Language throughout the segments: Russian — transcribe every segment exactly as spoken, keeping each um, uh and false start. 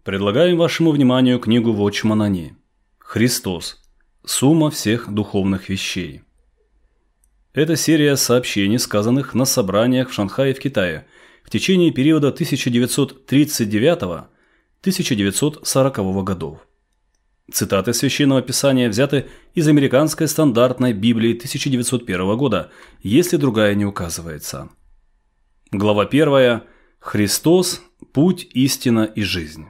Предлагаем вашему вниманию книгу Watchman Nee «Христос. Сумма всех духовных вещей». Это серия сообщений, сказанных на собраниях в Шанхае в Китае в течение периода тысяча девятьсот тридцать девятого — тысяча девятьсот сорокового годов. Цитаты Священного Писания взяты из американской стандартной Библии тысяча девятьсот первого года, если другая не указывается. Глава первая. Христос – путь, истина и жизнь.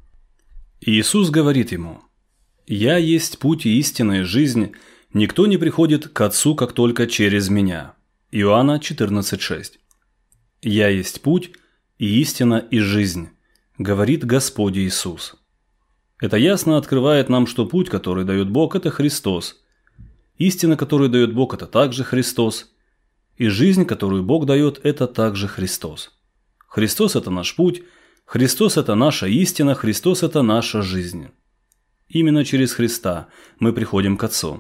Иисус говорит ему: «Я есть путь и истина и жизнь, никто не приходит к Отцу, как только через Меня». Иоанна четырнадцать шесть. «Я есть путь и истина и жизнь», говорит Господь Иисус. Это ясно открывает нам, что путь, который дает Бог, это Христос. Истина, которую дает Бог, это также Христос. И жизнь, которую Бог дает, это также Христос. Христос – это наш путь, Христос – это наша истина, Христос – это наша жизнь. Именно через Христа мы приходим к Отцу.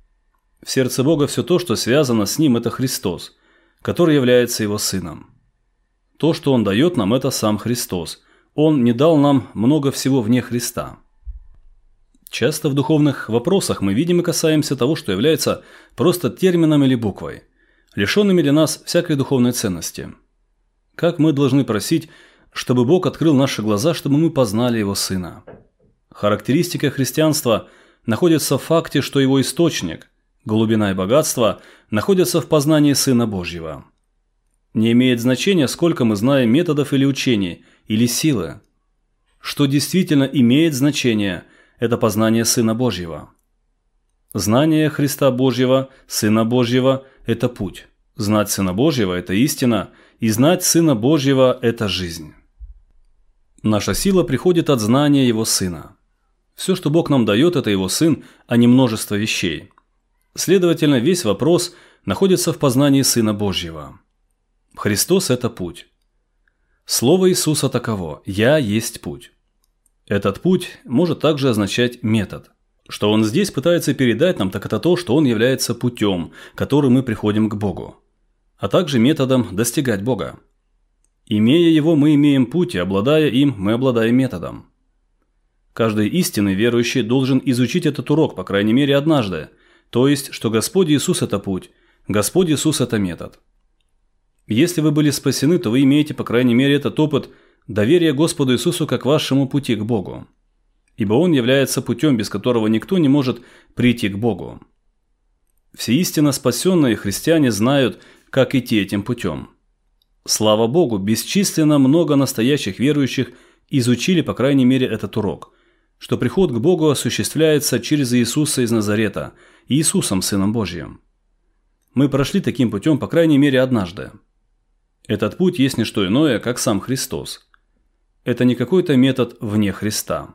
В сердце Бога все то, что связано с Ним, это Христос, который является Его Сыном. То, что Он дает нам, это сам Христос. Он не дал нам много всего вне Христа. Часто в духовных вопросах мы видим и касаемся того, что является просто термином или буквой, лишенными для нас всякой духовной ценности. Как мы должны просить, чтобы Бог открыл наши глаза, чтобы мы познали Его Сына. Характеристика христианства находится в факте, что его источник, глубина и богатство находятся в познании Сына Божьего. Не имеет значения, сколько мы знаем методов или учений, или силы. Что действительно имеет значение – это познание Сына Божьего. Знание Христа Божьего, Сына Божьего – это путь. Знать Сына Божьего – это истина, и знать Сына Божьего – это жизнь. Наша сила приходит от знания Его Сына. Все, что Бог нам дает, это Его Сын, а не множество вещей. Следовательно, весь вопрос находится в познании Сына Божьего. Христос – это путь. Слово Иисуса таково: «Я есть путь». Этот путь может также означать метод. Что Он здесь пытается передать нам, так это то, что Он является путем, которым мы приходим к Богу, а также методом достигать Бога. Имея Его, мы имеем путь, и обладая им, мы обладаем методом. Каждый истинный верующий должен изучить этот урок, по крайней мере, однажды, то есть, что Господь Иисус – это путь, Господь Иисус – это метод. Если вы были спасены, то вы имеете, по крайней мере, этот опыт доверия Господу Иисусу как вашему пути к Богу, ибо Он является путем, без которого никто не может прийти к Богу. Все истинно спасенные христиане знают, как идти этим путем. Слава Богу, бесчисленно много настоящих верующих изучили, по крайней мере, этот урок, что приход к Богу осуществляется через Иисуса из Назарета, Иисусом, Сыном Божьим. Мы прошли таким путем, по крайней мере, однажды. Этот путь есть не что иное, как сам Христос. Это не какой-то метод вне Христа.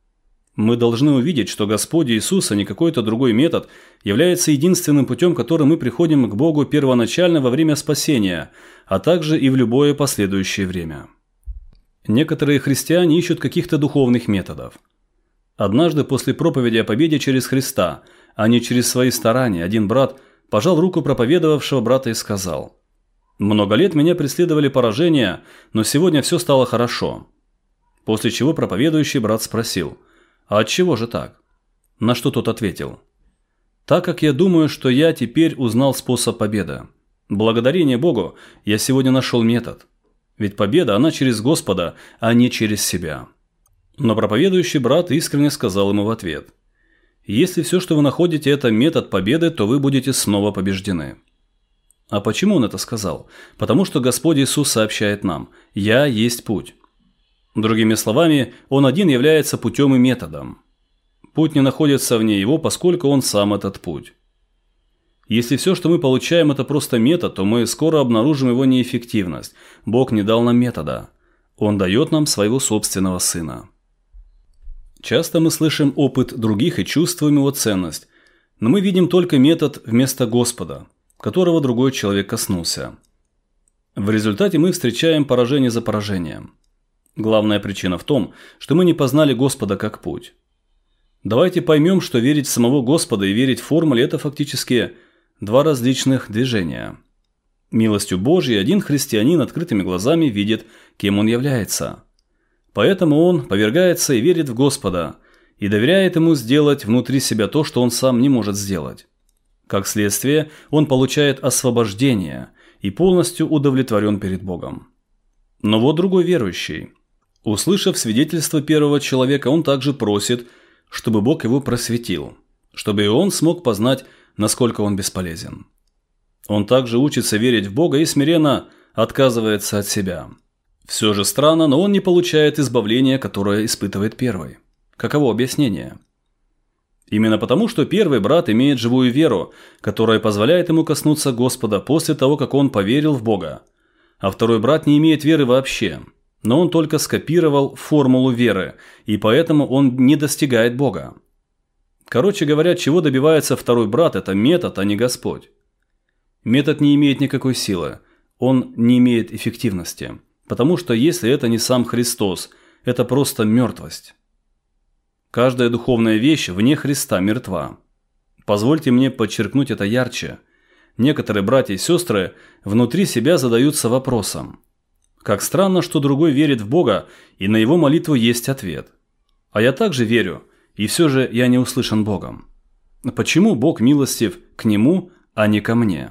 Мы должны увидеть, что Господь Иисус, а не какой-то другой метод, является единственным путем, которым мы приходим к Богу первоначально во время спасения, а также и в любое последующее время. Некоторые христиане ищут каких-то духовных методов. Однажды после проповеди о победе через Христа, а не через свои старания, один брат пожал руку проповедовавшего брата и сказал: «Много лет меня преследовали поражения, но сегодня все стало хорошо». После чего проповедующий брат спросил: «А отчего же так?» На что тот ответил: «Так как я думаю, что я теперь узнал способ победы. Благодарение Богу я сегодня нашел метод. Ведь победа, она через Господа, а не через себя». Но проповедующий брат искренне сказал ему в ответ: «Если все, что вы находите, это метод победы, то вы будете снова побеждены». А почему он это сказал? Потому что Господь Иисус сообщает нам: «Я есть путь». Другими словами, Он один является путем и методом. Путь не находится вне Его, поскольку Он сам этот путь. Если все, что мы получаем, это просто метод, то мы скоро обнаружим его неэффективность. Бог не дал нам метода. Он дает нам своего собственного Сына. Часто мы слышим опыт других и чувствуем его ценность, но мы видим только метод вместо Господа, которого другой человек коснулся. В результате мы встречаем поражение за поражением. Главная причина в том, что мы не познали Господа как путь. Давайте поймем, что верить в самого Господа и верить в формуле – это фактически два различных движения. Милостью Божией один христианин открытыми глазами видит, кем он является. Поэтому он повергается и верит в Господа, и доверяет ему сделать внутри себя то, что он сам не может сделать. Как следствие, он получает освобождение и полностью удовлетворен перед Богом. Но вот другой верующий. Услышав свидетельство первого человека, он также просит, чтобы Бог его просветил, чтобы и он смог познать, насколько он бесполезен. Он также учится верить в Бога и смиренно отказывается от себя. Все же странно, но он не получает избавления, которое испытывает первый. Каково объяснение? Именно потому, что первый брат имеет живую веру, которая позволяет ему коснуться Господа после того, как он поверил в Бога. А второй брат не имеет веры вообще, но он только скопировал формулу веры, и поэтому он не достигает Бога. Короче говоря, чего добивается второй брат – это метод, а не Господь. Метод не имеет никакой силы, он не имеет эффективности, потому что если это не сам Христос, это просто мертвость. Каждая духовная вещь вне Христа мертва. Позвольте мне подчеркнуть это ярче. Некоторые братья и сестры внутри себя задаются вопросом: как странно, что другой верит в Бога, и на его молитву есть ответ. А я также верю, и все же я не услышан Богом. Почему Бог милостив к нему, а не ко мне?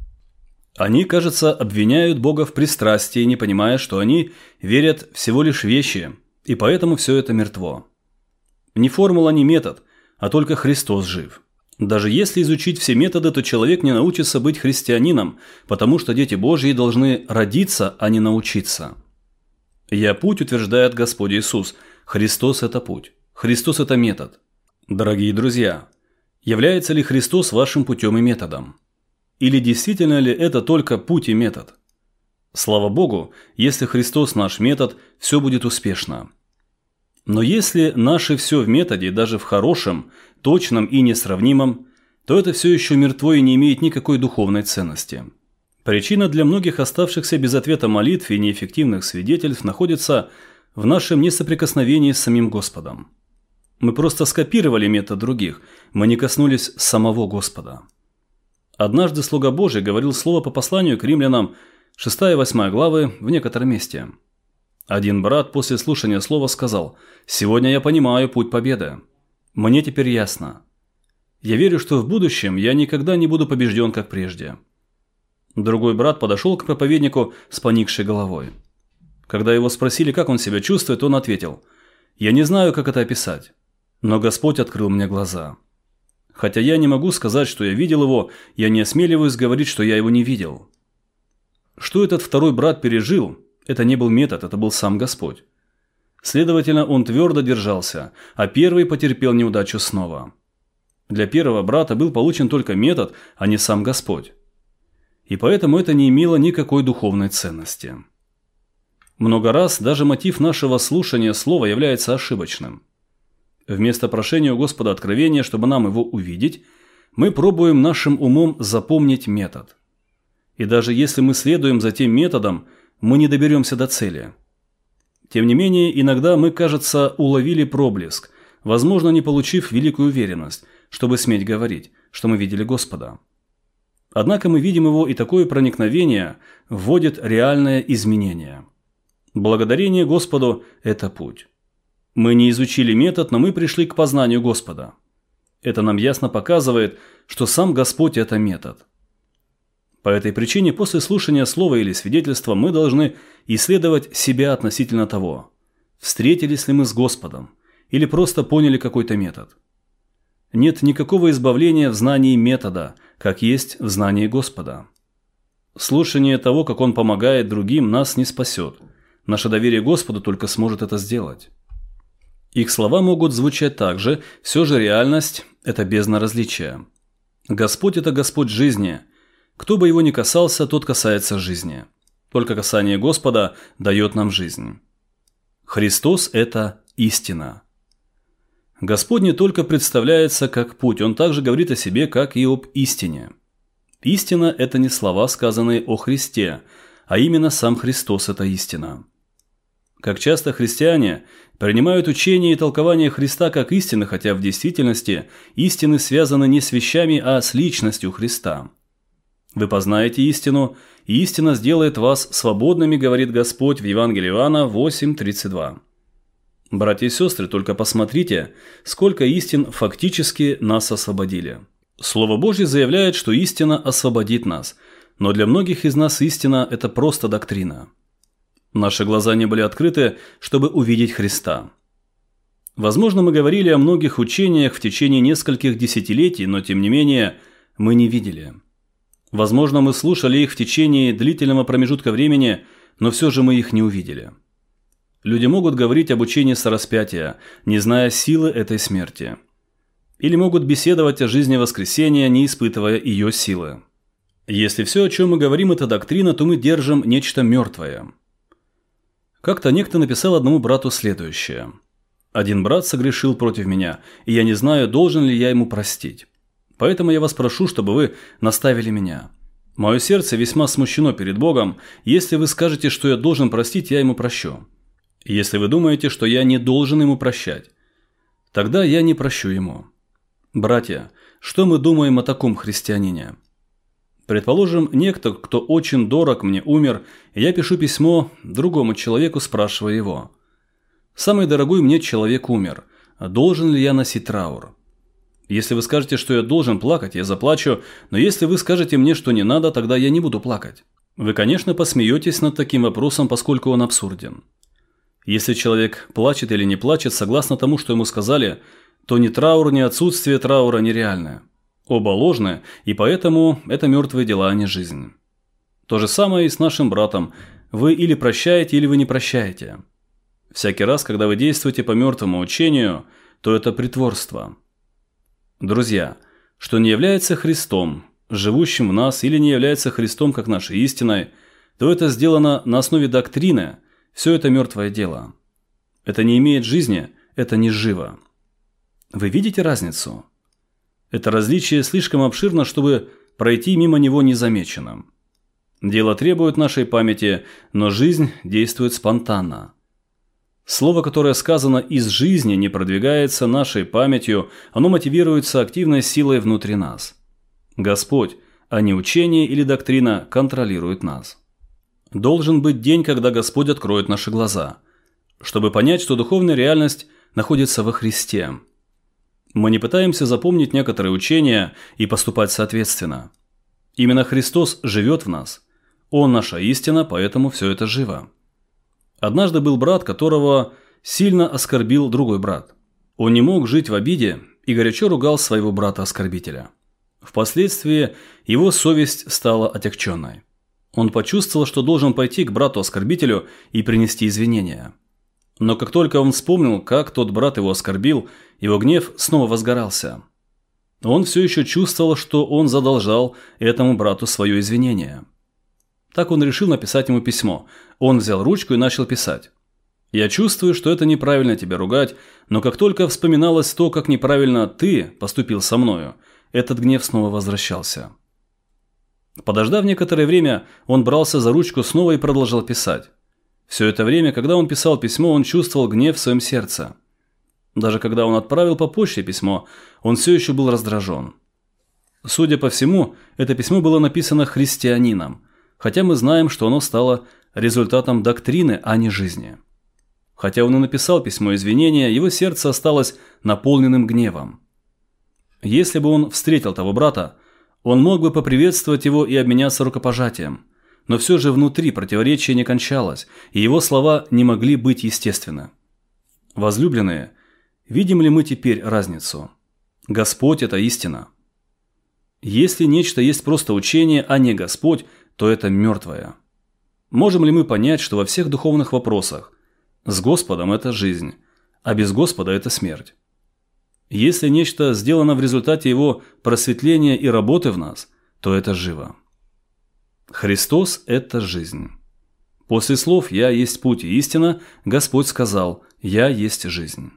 Они, кажется, обвиняют Бога в пристрастии, не понимая, что они верят всего лишь в вещи, и поэтому все это мертво. Не формула, не метод, а только Христос жив. Даже если изучить все методы, то человек не научится быть христианином, потому что дети Божьи должны родиться, а не научиться. «Я путь», утверждает Господь Иисус. Христос – это путь. Христос – это метод. Дорогие друзья, является ли Христос вашим путем и методом? Или действительно ли это только путь и метод? Слава Богу, если Христос наш метод, все будет успешно. Но если наше все в методе, даже в хорошем, точном и несравнимом, то это все еще мертво и не имеет никакой духовной ценности. Причина для многих оставшихся без ответа молитв и неэффективных свидетельств находится в нашем несоприкосновении с самим Господом. Мы просто скопировали метод других, мы не коснулись самого Господа. Однажды слуга Божий говорил слово по посланию к римлянам, шестая и восьмая главы, в некотором месте. Один брат после слушания слова сказал: «Сегодня я понимаю путь победы. Мне теперь ясно. Я верю, что в будущем я никогда не буду побежден, как прежде». Другой брат подошел к проповеднику с поникшей головой. Когда его спросили, как он себя чувствует, он ответил: «Я не знаю, как это описать, но Господь открыл мне глаза. Хотя я не могу сказать, что я видел его, я не осмеливаюсь говорить, что я его не видел». Что этот второй брат пережил, это не был метод, это был сам Господь. Следовательно, он твердо держался, а первый потерпел неудачу снова. Для первого брата был получен только метод, а не сам Господь. И поэтому это не имело никакой духовной ценности. Много раз даже мотив нашего слушания слова является ошибочным. Вместо прошения у Господа откровения, чтобы нам его увидеть, мы пробуем нашим умом запомнить метод. И даже если мы следуем за тем методом, мы не доберемся до цели. Тем не менее, иногда мы, кажется, уловили проблеск, возможно, не получив великую уверенность, чтобы сметь говорить, что мы видели Господа. Однако мы видим его, и такое проникновение вводит реальное изменение. Благодарение Господу – это путь. Мы не изучили метод, но мы пришли к познанию Господа. Это нам ясно показывает, что сам Господь – это метод. По этой причине после слушания слова или свидетельства мы должны исследовать себя относительно того, встретились ли мы с Господом или просто поняли какой-то метод. Нет никакого избавления в знании метода, как есть в знании Господа. Слушание того, как Он помогает другим, нас не спасет. Наше доверие Господу только сможет это сделать. Их слова могут звучать так же, все же реальность – это бездна различия. Господь – это Господь жизни. Кто бы его ни касался, тот касается жизни. Только касание Господа дает нам жизнь. Христос – это истина. Господь не только представляется как путь, Он также говорит о себе, как и об истине. Истина – это не слова, сказанные о Христе, а именно сам Христос – это истина. Как часто христиане принимают учение и толкование Христа как истины, хотя в действительности истины связаны не с вещами, а с личностью Христа. Вы познаете истину, и истина сделает вас свободными, говорит Господь в Евангелии Иоанна восемь тридцать два. Братья и сестры, только посмотрите, сколько истин фактически нас освободили. Слово Божье заявляет, что истина освободит нас, но для многих из нас истина – это просто доктрина. Наши глаза не были открыты, чтобы увидеть Христа. Возможно, мы говорили о многих учениях в течение нескольких десятилетий, но тем не менее мы не видели. Возможно, мы слушали их в течение длительного промежутка времени, но все же мы их не увидели. Люди могут говорить об учении сораспятия, не зная силы этой смерти. Или могут беседовать о жизни воскресения, не испытывая ее силы. Если все, о чем мы говорим, это доктрина, то мы держим нечто мертвое. Как-то некто написал одному брату следующее. «Один брат согрешил против меня, и я не знаю, должен ли я ему простить. Поэтому я вас прошу, чтобы вы наставили меня. Мое сердце весьма смущено перед Богом. Если вы скажете, что я должен простить, я ему прощу. Если вы думаете, что я не должен ему прощать, тогда я не прощу ему». Братья, что мы думаем о таком христианине? Предположим, некто, кто очень дорог мне, умер, и я пишу письмо другому человеку, спрашивая его. «Самый дорогой мне человек умер. Должен ли я носить траур?» Если вы скажете, что я должен плакать, я заплачу, но если вы скажете мне, что не надо, тогда я не буду плакать. Вы, конечно, посмеетесь над таким вопросом, поскольку он абсурден. Если человек плачет или не плачет, согласно тому, что ему сказали, то ни траур, ни отсутствие траура нереальное. Оба ложны, и поэтому это мертвые дела, а не жизнь. То же самое и с нашим братом. Вы или прощаете, или вы не прощаете. Всякий раз, когда вы действуете по мертвому учению, то это притворство. Друзья, что не является Христом, живущим в нас, или не является Христом как нашей истиной, то это сделано на основе доктрины, все это мертвое дело. Это не имеет жизни, это не живо. Вы видите разницу? Это различие слишком обширно, чтобы пройти мимо него незамеченным. Дело требует нашей памяти, но жизнь действует спонтанно. Слово, которое сказано из жизни, не продвигается нашей памятью, оно мотивируется активной силой внутри нас. Господь, а не учение или доктрина, контролирует нас. Должен быть день, когда Господь откроет наши глаза, чтобы понять, что духовная реальность находится во Христе. Мы не пытаемся запомнить некоторые учения и поступать соответственно. Именно Христос живет в нас. Он наша истина, поэтому все это живо. Однажды был брат, которого сильно оскорбил другой брат. Он не мог жить в обиде и горячо ругал своего брата-оскорбителя. Впоследствии его совесть стала отягченной. Он почувствовал, что должен пойти к брату-оскорбителю и принести извинения. Но как только он вспомнил, как тот брат его оскорбил, его гнев снова возгорался. Он все еще чувствовал, что он задолжал этому брату свое извинение. Так он решил написать ему письмо. Он взял ручку и начал писать. «Я чувствую, что это неправильно тебя ругать, но как только вспоминалось то, как неправильно ты поступил со мною, этот гнев снова возвращался». Подождав некоторое время, он брался за ручку снова и продолжал писать. Все это время, когда он писал письмо, он чувствовал гнев в своем сердце. Даже когда он отправил по почте письмо, он все еще был раздражен. Судя по всему, это письмо было написано христианином, хотя мы знаем, что оно стало результатом доктрины, а не жизни. Хотя он и написал письмо извинения, его сердце осталось наполненным гневом. Если бы он встретил того брата, он мог бы поприветствовать его и обменяться рукопожатием, но все же внутри противоречие не кончалось, и его слова не могли быть естественны. Возлюбленные, видим ли мы теперь разницу? Господь – это истина. Если нечто есть просто учение, а не Господь, то это мертвое. Можем ли мы понять, что во всех духовных вопросах с Господом – это жизнь, а без Господа – это смерть? Если нечто сделано в результате Его просветления и работы в нас, то это живо. Христос – это жизнь. После слов «Я есть путь и истина» Господь сказал «Я есть жизнь».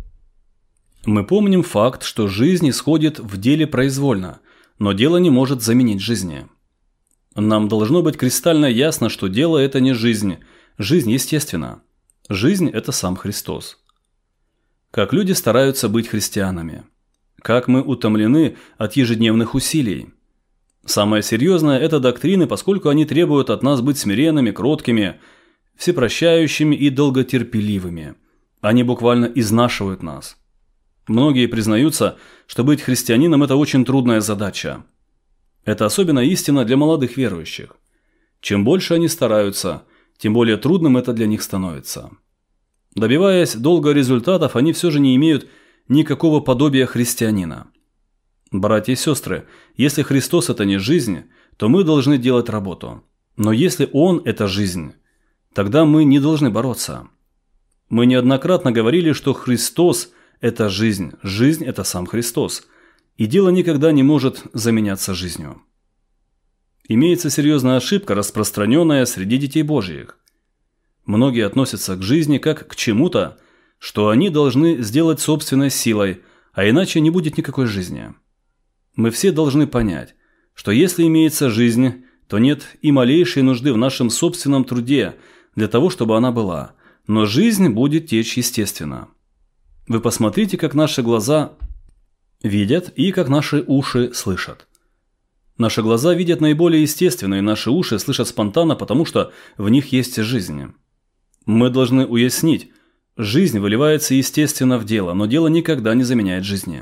Мы помним факт, что жизнь исходит в деле произвольно, но дело не может заменить жизни. Нам должно быть кристально ясно, что дело – это не жизнь. Жизнь естественна. Жизнь – это сам Христос. Как люди стараются быть христианами. Как мы утомлены от ежедневных усилий. Самое серьезное – это доктрины, поскольку они требуют от нас быть смиренными, кроткими, всепрощающими и долготерпеливыми. Они буквально изнашивают нас. Многие признаются, что быть христианином – это очень трудная задача. Это особенно истина для молодых верующих. Чем больше они стараются, тем более трудным это для них становится. Добиваясь долго результатов, они все же не имеют никакого подобия христианина. Братья и сестры, если Христос – это не жизнь, то мы должны делать работу. Но если Он – это жизнь, тогда мы не должны бороться. Мы неоднократно говорили, что Христос – это жизнь, жизнь – это сам Христос, и дело никогда не может заменяться жизнью. Имеется серьезная ошибка, распространенная среди детей Божьих. Многие относятся к жизни как к чему-то, что они должны сделать собственной силой, а иначе не будет никакой жизни. Мы все должны понять, что если имеется жизнь, то нет и малейшей нужды в нашем собственном труде для того, чтобы она была, но жизнь будет течь естественно. Вы посмотрите, как наши глаза видят и как наши уши слышат. Наши глаза видят наиболее естественно, и наши уши слышат спонтанно, потому что в них есть жизнь. Мы должны уяснить, жизнь выливается естественно в дело, но дело никогда не заменяет жизни.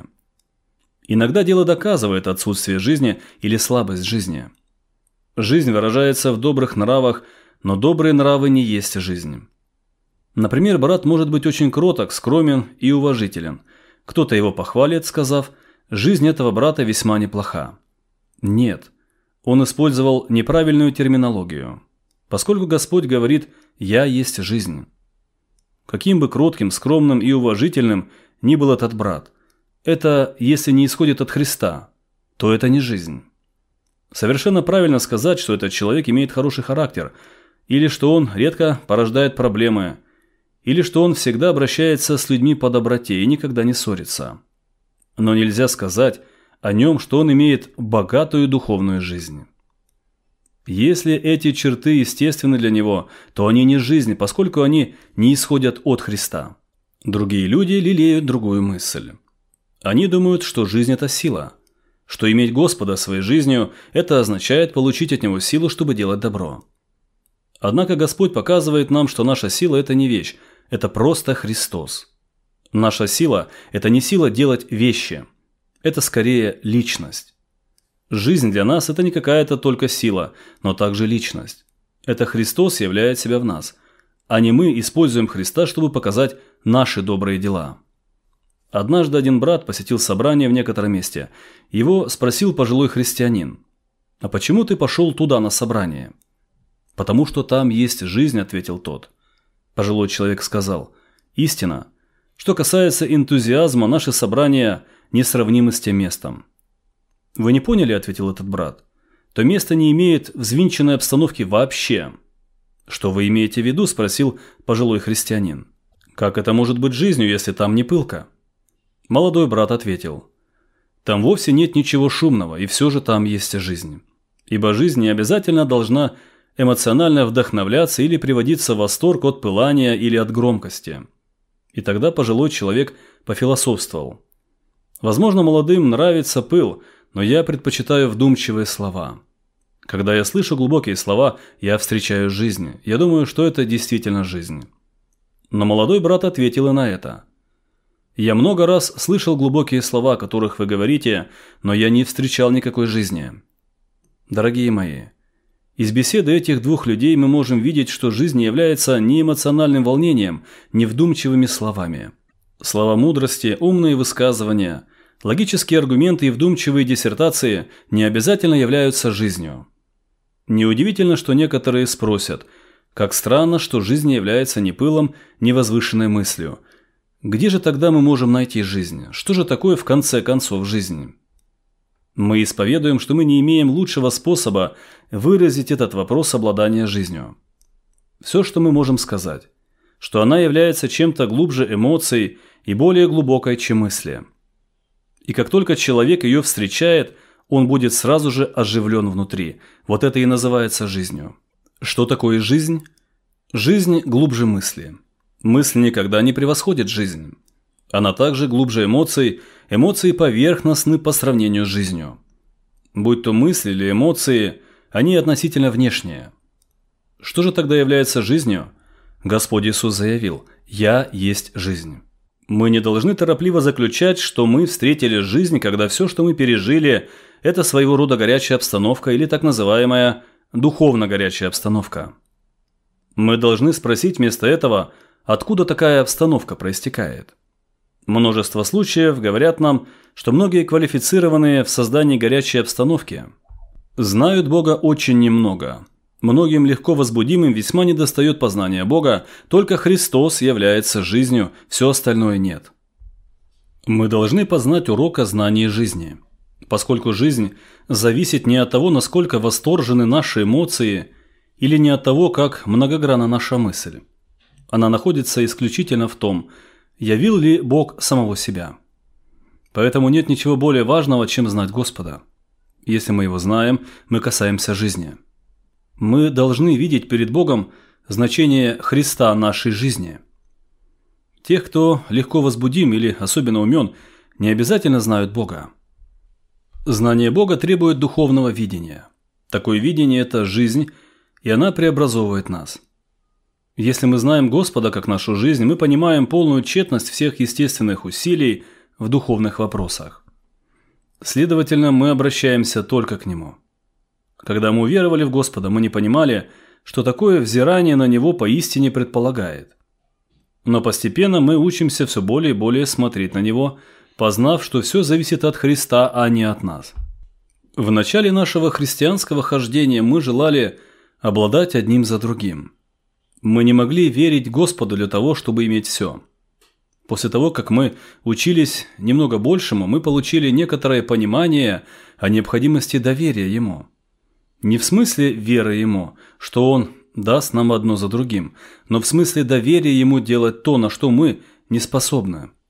Иногда дело доказывает отсутствие жизни или слабость жизни. Жизнь выражается в добрых нравах, но добрые нравы не есть жизнь. Например, брат может быть очень кроток, скромен и уважителен. Кто-то его похвалит, сказав: «Жизнь этого брата весьма неплоха». Нет, он использовал неправильную терминологию, поскольку Господь говорит «Я есть жизнь». Каким бы кротким, скромным и уважительным ни был этот брат, это, если не исходит от Христа, то это не жизнь. Совершенно правильно сказать, что этот человек имеет хороший характер, или что он редко порождает проблемы, или что он всегда обращается с людьми по доброте и никогда не ссорится. Но нельзя сказать о нем, что он имеет богатую духовную жизнь. Если эти черты естественны для него, то они не жизнь, поскольку они не исходят от Христа. Другие люди лелеют другую мысль. Они думают, что жизнь – это сила, что иметь Господа своей жизнью – это означает получить от Него силу, чтобы делать добро. Однако Господь показывает нам, что наша сила – это не вещь, это просто Христос. Наша сила – это не сила делать вещи, это скорее личность. Жизнь для нас – это не какая-то только сила, но также личность. Это Христос являет себя в нас, а не мы используем Христа, чтобы показать наши добрые дела. Однажды один брат посетил собрание в некотором месте. Его спросил пожилой христианин: «А почему ты пошел туда на собрание?» «Потому что там есть жизнь», – ответил тот. Пожилой человек сказал: «Истина. Что касается энтузиазма, наши собрания несравнимы с тем местом». «Вы не поняли», – ответил этот брат. «То место не имеет взвинченной обстановки вообще». «Что вы имеете в виду?» – спросил пожилой христианин. «Как это может быть жизнью, если там не пылко?» Молодой брат ответил: «Там вовсе нет ничего шумного, и все же там есть жизнь. Ибо жизнь не обязательно должна эмоционально вдохновляться или приводиться в восторг от пылания или от громкости». И тогда пожилой человек пофилософствовал: «Возможно, молодым нравится пыл, но я предпочитаю вдумчивые слова. Когда я слышу глубокие слова, я встречаю жизнь. Я думаю, что это действительно жизнь». Но молодой брат ответил и на это: «Я много раз слышал глубокие слова, о которых вы говорите, но я не встречал никакой жизни». Дорогие мои, из беседы этих двух людей мы можем видеть, что жизнь не является ни эмоциональным волнением, ни вдумчивыми словами. Слова мудрости, умные высказывания, логические аргументы и вдумчивые диссертации не обязательно являются жизнью. Неудивительно, что некоторые спросят: как странно, что жизнь не является ни пылом, ни возвышенной мыслью. Где же тогда мы можем найти жизнь? Что же такое в конце концов жизнь? Мы исповедуем, что мы не имеем лучшего способа выразить этот вопрос обладания жизнью. Все, что мы можем сказать, что она является чем-то глубже эмоций и более глубокой, чем мысли. И как только человек ее встречает, он будет сразу же оживлен внутри. Вот это и называется жизнью. Что такое жизнь? Жизнь глубже мысли. Мысль никогда не превосходит жизнь. Она также глубже эмоций, эмоции поверхностны по сравнению с жизнью. Будь то мысли или эмоции, они относительно внешние. Что же тогда является жизнью? Господь Иисус заявил: «Я есть жизнь». Мы не должны торопливо заключать, что мы встретили жизнь, когда все, что мы пережили, это своего рода горячая обстановка или так называемая духовно горячая обстановка. Мы должны спросить вместо этого, откуда такая обстановка проистекает. Множество случаев говорят нам, что многие квалифицированные в создании горячей обстановки знают Бога очень немного. Многим легко возбудимым весьма недостает познания Бога, только Христос является жизнью, все остальное нет. Мы должны познать урок о знании жизни, поскольку жизнь зависит не от того, насколько восторжены наши эмоции, или не от того, как многогранна наша мысль. Она находится исключительно в том, явил ли Бог самого себя. Поэтому нет ничего более важного, чем знать Господа. Если мы Его знаем, мы касаемся жизни. Мы должны видеть перед Богом значение Христа нашей жизни. Тех, кто легко возбудим или особенно умен, не обязательно знают Бога. Знание Бога требует духовного видения. Такое видение – это жизнь, и она преобразовывает нас. Если мы знаем Господа как нашу жизнь, мы понимаем полную тщетность всех естественных усилий в духовных вопросах. Следовательно, мы обращаемся только к Нему. Когда мы уверовали в Господа, мы не понимали, что такое взирание на Него поистине предполагает. Но постепенно мы учимся все более и более смотреть на Него, познав, что все зависит от Христа, а не от нас. В начале нашего христианского хождения мы желали обладать одним за другим. Мы не могли верить Господу для того, чтобы иметь все. После того, как мы учились немного большему, мы получили некоторое понимание о необходимости доверия Ему. Не в смысле веры Ему, что Он даст нам одно за другим, но в смысле доверия Ему делать то, на что мы не способны.